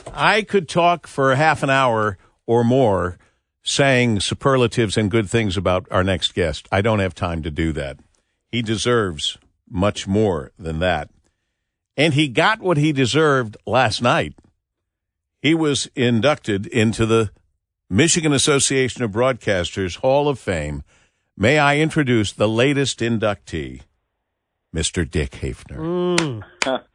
I could talk for half an hour or more saying superlatives and good things about our next guest. I don't have time to do that. He deserves much more than that. And he got what he deserved last night. He was inducted into the Michigan Association of Broadcasters Hall of Fame. May I introduce the latest inductee, Mr. Dick Haefner.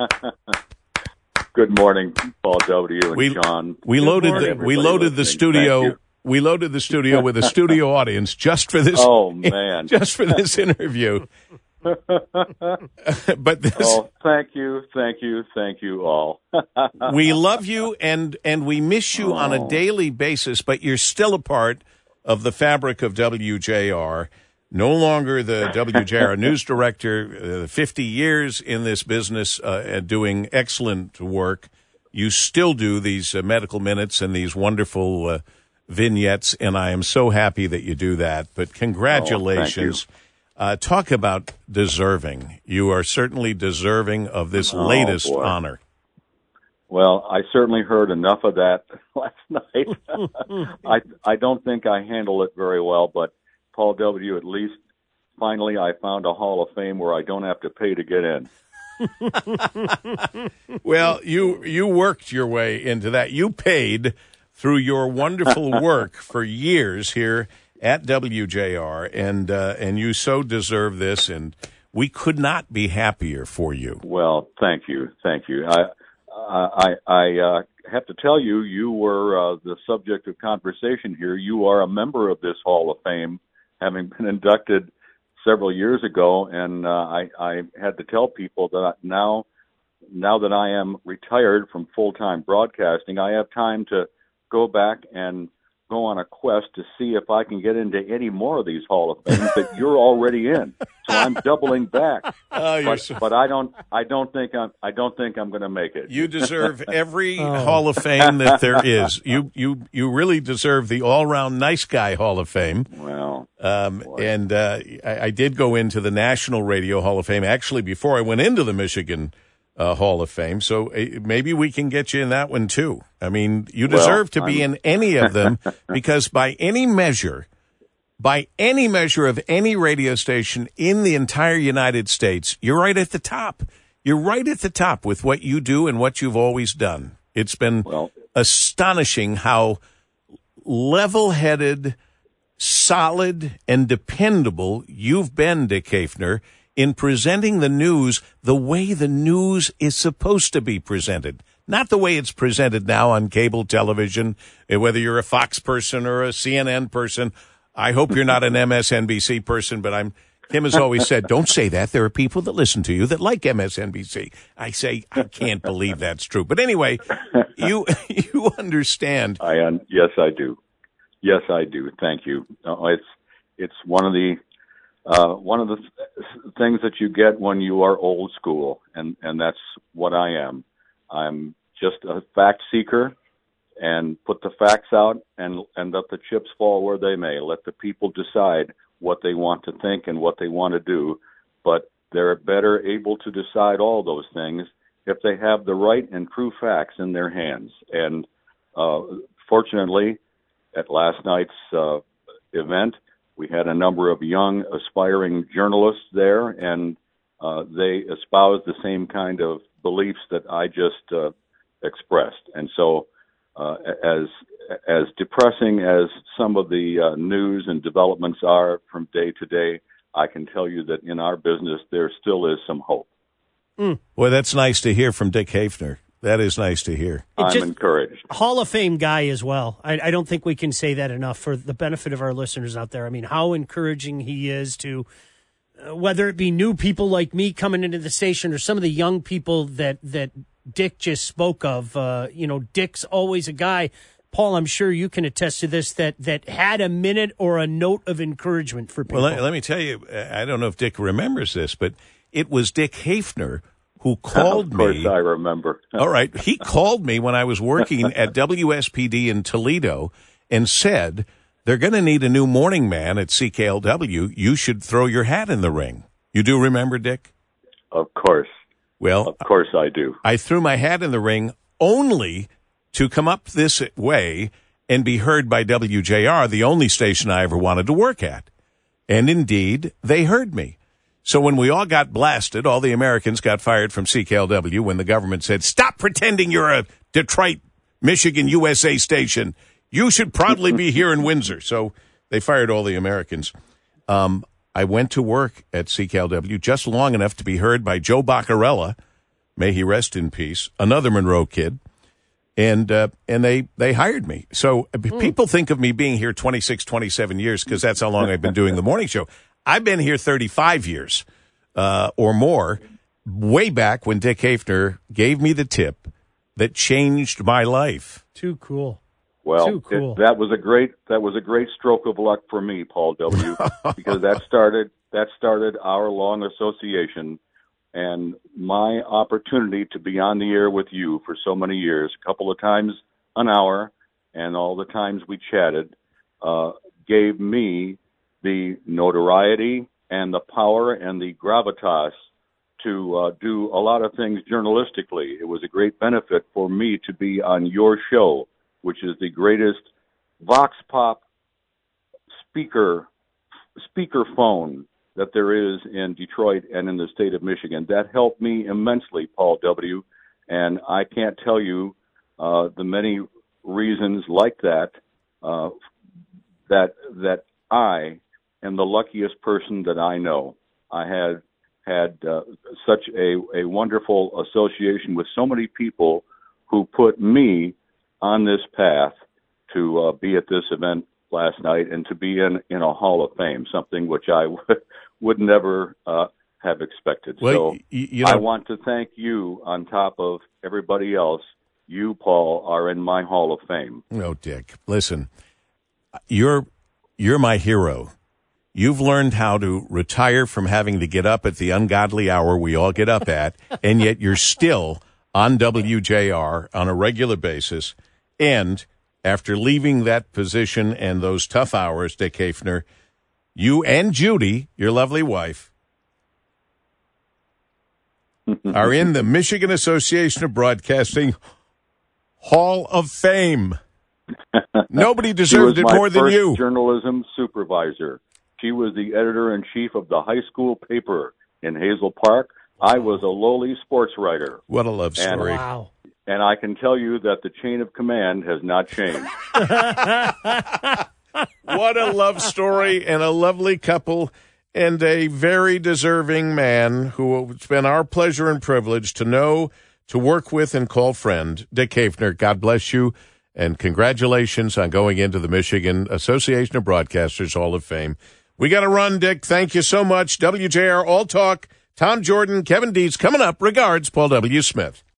Good morning, Paul W. and John. We loaded the studio. We loaded the studio with a studio audience just for this. Oh man! Just for this interview. But this. Oh, thank you all. We love you and we miss you on a daily basis. But you're still a part of the fabric of WJR. No longer the WJR news director. 50 years in this business, doing excellent work. You still do these medical minutes and these wonderful vignettes, and I am so happy that you do that. But congratulations. Talk about deserving. You are certainly deserving of this latest honor. Well, I certainly heard enough of that last night. I don't think I handle it very well, but Paul W., at least finally I found a Hall of Fame where I don't have to pay to get in. Well, you worked your way into that. You paid through your wonderful work for years here at WJR, and you so deserve this, and we could not be happier for you. Well, thank you. I have to tell you, you were the subject of conversation here. You are a member of this Hall of Fame, having been inducted several years ago, and I had to tell people that now that I am retired from full-time broadcasting, I have time to go back and go on a quest to see if I can get into any more of these Hall of Fames that you're already in. So I'm doubling back. But I don't think I'm going to make it. You deserve every Hall of Fame that there is. You really deserve the all-round nice guy Hall of Fame. Well, and I did go into the National Radio Hall of Fame actually before I went into the Michigan Hall of Fame, so maybe we can get you in that one too. I mean, you deserve to be in any of them because by any measure of any radio station in the entire United States, you're right at the top. You're right at the top with what you do and what you've always done. It's been astonishing how level-headed, solid, and dependable you've been, Dick Haefner, in presenting the news the way the news is supposed to be presented. Not the way it's presented now on cable television, whether you're a Fox person or a CNN person. I hope you're not an MSNBC person, but Tim has always said, don't say that. There are people that listen to you that like MSNBC. I say, I can't believe that's true. But anyway, you understand. Yes, I do. Yes, I do. Thank you. It's one of the things that you get when you are old school, and that's what I am. I'm just a fact seeker, and put the facts out and let the chips fall where they may. Let the people decide what they want to think and what they want to do, but they're better able to decide all those things if they have the right and true facts in their hands. And fortunately, at last night's event, we had a number of young, aspiring journalists there, and they espoused the same kind of beliefs that I just expressed. And so, as depressing as some of the news and developments are from day to day, I can tell you that in our business, there still is some hope. Well, that's nice to hear from Dick Haefner. That is nice to hear. I'm encouraged. Hall of Fame guy as well. I don't think we can say that enough for the benefit of our listeners out there. I mean, how encouraging he is to, whether it be new people like me coming into the station or some of the young people that Dick just spoke of. Dick's always a guy, Paul, I'm sure you can attest to this, that had a minute or a note of encouragement for people. Well, let me tell you, I don't know if Dick remembers this, but it was Dick Haefner who called me. Of course, I remember. All right. He called me when I was working at WSPD in Toledo and said, they're going to need a new morning man at CKLW. You should throw your hat in the ring. You do remember, Dick? Of course. Well, of course I do. I threw my hat in the ring only to come up this way and be heard by WJR, the only station I ever wanted to work at. And indeed, they heard me. So when we all got blasted, all the Americans got fired from CKLW when the government said, stop pretending you're a Detroit, Michigan, USA station. You should proudly be here in Windsor. So they fired all the Americans. I went to work at CKLW just long enough to be heard by Joe Baccarella, may he rest in peace, another Monroe kid. And they hired me. So people think of me being here 26, 27 years because that's how long I've been doing the morning show. I've been here 35 years or more, way back when Dick Hafner gave me the tip that changed my life. Too cool. Well, Too cool. That was a great stroke of luck for me, Paul W., because that started our long association. And my opportunity to be on the air with you for so many years, a couple of times an hour, and all the times we chatted, gave me the notoriety and the power and the gravitas to do a lot of things journalistically. It was a great benefit for me to be on your show, which is the greatest vox pop speaker phone that there is in Detroit and in the state of Michigan. That helped me immensely, Paul W., and I can't tell you the many reasons like that that I am the luckiest person that I know. I had such a wonderful association with so many people who put me on this path to be at this event last night and to be in a Hall of Fame, something which I would never have expected. Well, so I want to thank you on top of everybody else. You, Paul, are in my Hall of Fame. No, Dick, listen, you're my hero. You've learned how to retire from having to get up at the ungodly hour we all get up at, and yet you're still on WJR on a regular basis. And after leaving that position and those tough hours, Dick Hafner, you and Judy, your lovely wife, are in the Michigan Association of Broadcasting Hall of Fame. Nobody deserved it more than you. Journalism supervisor. She was the editor-in-chief of the high school paper in Hazel Park. I was a lowly sports writer. What a love story. Wow. And I can tell you that the chain of command has not changed. What a love story and a lovely couple and a very deserving man who it's been our pleasure and privilege to know, to work with, and call friend. Dick Hafner, God bless you, and congratulations on going into the Michigan Association of Broadcasters Hall of Fame. We got to run, Dick. Thank you so much. WJR All Talk, Tom Jordan, Kevin Dietz coming up. Regards, Paul W. Smith.